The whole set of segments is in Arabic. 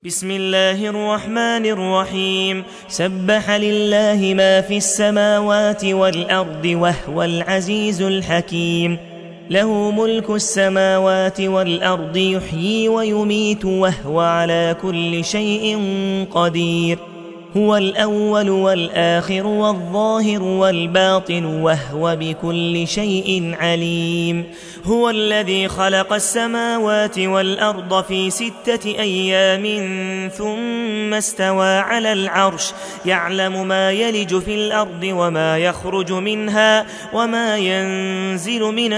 بسم الله الرحمن الرحيم. سبح لله ما في السماوات والأرض وهو العزيز الحكيم. له ملك السماوات والأرض يحيي ويميت وهو على كل شيء قدير. هو الأول والآخر والظاهر والباطن وهو بكل شيء عليم. هو الذي خلق السماوات والأرض في 6 أيام ثم استوى على العرش يعلم ما يلج في الأرض وما يخرج منها وما ينزل من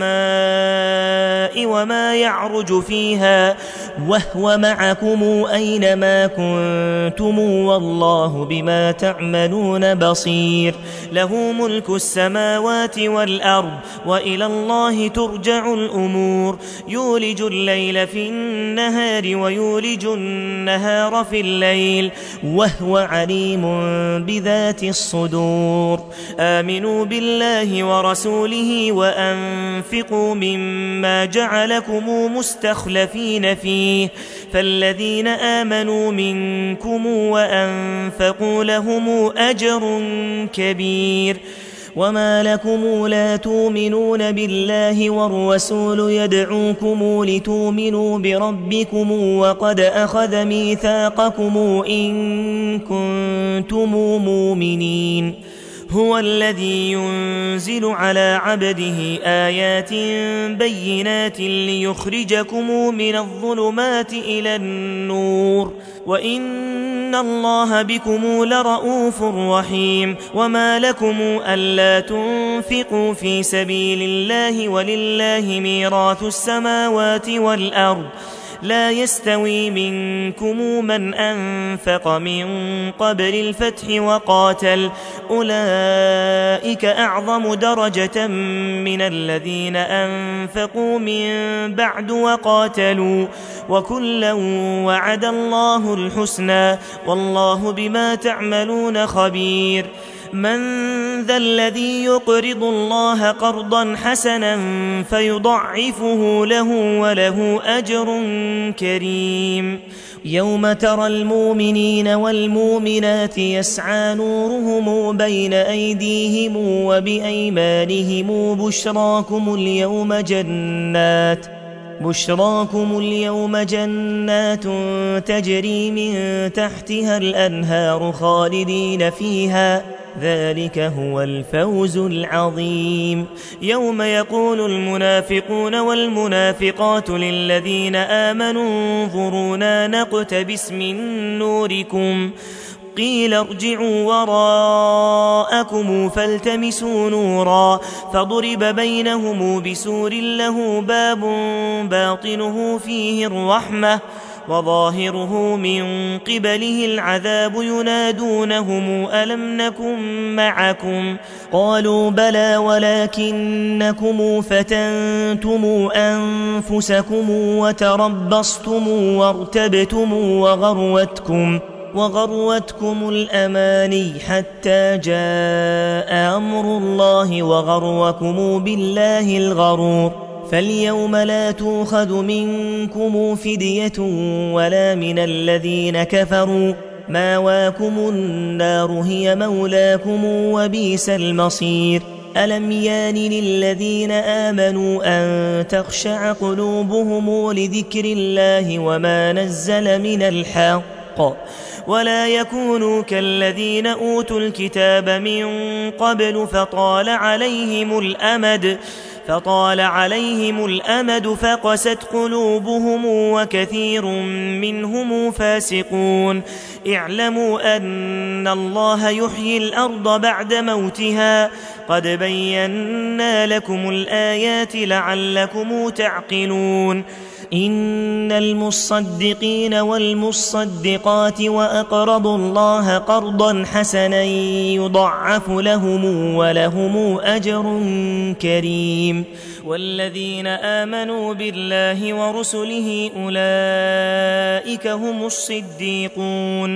السماء وما يعرج فيها وهو معكم أينما كنتم والله بما تعملون بصير. له ملك السماوات والأرض وإلى الله ترجع الأمور. يولج الليل في النهار ويولج النهار في الليل وهو عليم بذات الصدور. آمنوا بالله ورسوله وأنفقوا مما جعلكم مستخلفين فيه فالذين آمنوا منكم وأنفقوا لهم أجر كبير. وما لكم لا تؤمنون بالله والرسول يدعوكم لتؤمنوا بربكم وقد أخذ ميثاقكم إن كنتم مؤمنين. هو الذي ينزل على عبده آيات بينات ليخرجكم من الظلمات إلى النور وإن الله بكم لرءوف رحيم. وما لكم ألا تنفقوا في سبيل الله ولله ميراث السماوات والأرض لا يستوي منكم من أنفق من قبل الفتح وقاتل أولئك أعظم درجة من الذين أنفقوا من بعد وقاتلوا وكلا وعد الله الحسنى والله بما تعملون خبير. من ذا الذي يقرض الله قرضا حسنا فيضعفه له وله أجر كريم. يوم ترى المؤمنين والمؤمنات يسعى نورهم بين أيديهم وبأيمانهم بشراكم اليوم جنات تجري من تحتها الأنهار خالدين فيها ذلك هو الفوز العظيم. يوم يقول المنافقون والمنافقات للذين آمنوا انظرونا نقتبس من نوركم قيل ارجعوا وراءكم فالتمسوا نورا فضرب بينهم بسور له باب باطنه فيه الرحمة وظاهره من قبله العذاب ينادونهم ألم نكن معكم قالوا بلى ولكنكم فتنتم أنفسكم وتربصتم وارتبتم وغروتكم الأماني حتى جاء أمر الله وغركم بالله الغرور. فاليوم لا تؤخذ منكم فدية ولا من الذين كفروا ماواكم النار هي مولاكم وبئس المصير. ألم يان للذين آمنوا أن تخشع قلوبهم لذكر الله وما نزل من الحق ولا يكونوا كالذين أوتوا الكتاب من قبل فطال عليهم الأمد فقست قلوبهم وكثير منهم فاسقون. اعلموا أن الله يحيي الأرض بعد موتها قد بينا لكم الآيات لعلكم تعقلون. إن المصدقين والمصدقات وأقرضوا الله قرضا حسنا يضعف لهم ولهم أجر كريم. والذين آمنوا بالله ورسله أولئك هم الصديقون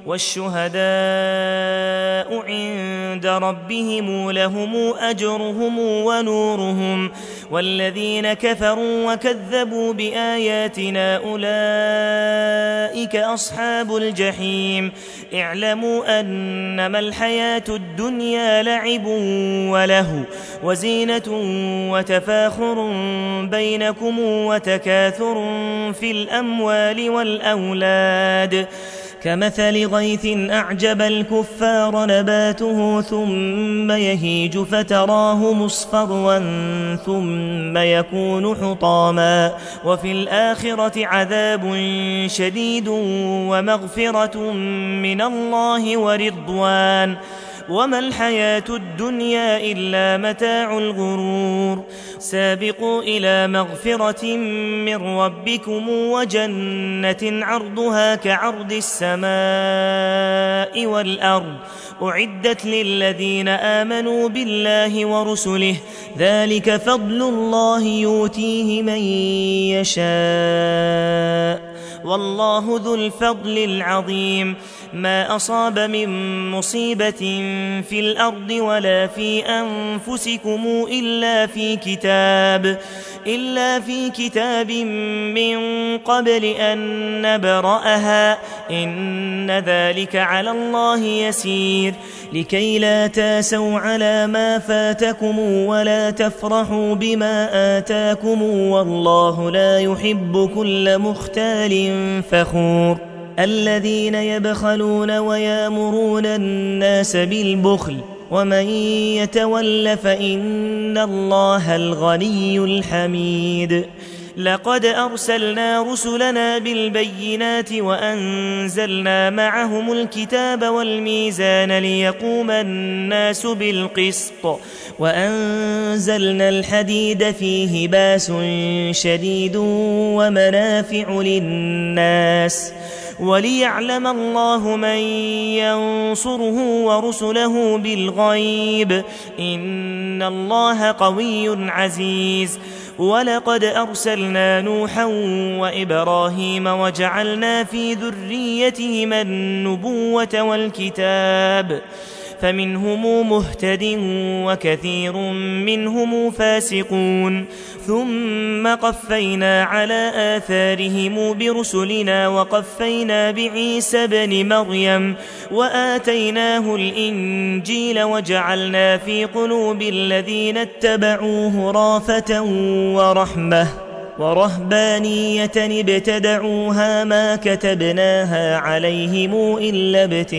والشهداء عند ربهم لهم أجرهم ونورهم. والذين كفروا وكذبوا بآياتنا بآياتنا أولئك أصحاب الجحيم اعلموا أنما الحياة الدنيا لعب وله وزينة وتفاخر بينكم وتكاثر في الأموال والأولاد كمثل غيث أعجب الكفار نباته ثم يهيج فتراه مصفرا ثم يكون حطاما وفي الآخرة عذاب شديد ومغفرة من الله ورضوان وما الحياة الدنيا إلا متاع الغرور سابقوا إلى مغفرة من ربكم وجنة عرضها كعرض السماء والأرض أعدت للذين آمنوا بالله ورسله ذلك فضل الله يؤتيه من يشاء والله ذو الفضل العظيم ما أصاب من مصيبة في الأرض ولا في أنفسكم إلا في كتاب من قبل أن نبرأها إن ذلك على الله يسير لكي لا تاسوا على ما فاتكم ولا تفرحوا بما آتاكم والله لا يحب كل مختال فخور الذين يبخلون ويامرون الناس بالبخل ومن يتول فإن الله الغني الحميد لقد أرسلنا رسلنا بالبينات وأنزلنا معهم الكتاب والميزان ليقوم الناس بالقسط وأنزلنا الحديد فيه باس شديد ومنافع للناس وليعلم الله من ينصره ورسله بالغيب إن الله قوي عزيز ولقد أرسلنا نوحا وإبراهيم وجعلنا في ذريتهما النبوة والكتاب فمنهم مهتد وكثير منهم فاسقون ثم قفينا على آثارهم برسلنا وقفينا بعيسى بن مريم وآتيناه الإنجيل وجعلنا في قلوب الذين اتبعوه رافة ورحمة ورهبانية ابتدعوها ما كتبناها عليهم إلا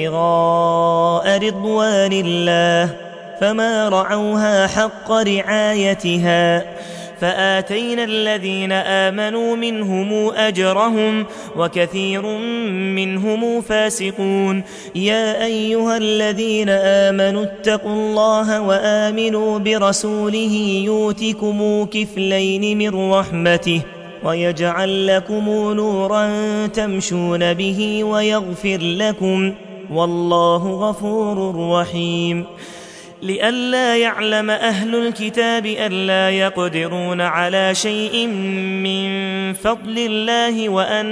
ابتغاء رضوان الله فما رعوها حق رعايتها فآتينا الذين آمنوا منهم أجرهم وكثير منهم فاسقون يا أيها الذين آمنوا اتقوا الله وآمنوا برسوله يؤتكم كفلين من رحمته ويجعل لكم نورا تمشون به ويغفر لكم والله غفور رحيم لئلا يعلم أهل الكتاب ألا يقدرون على شيء من فضل الله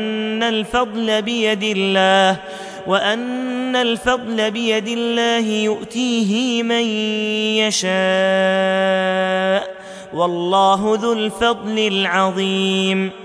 وأن الفضل بيد الله يؤتيه من يشاء والله ذو الفضل العظيم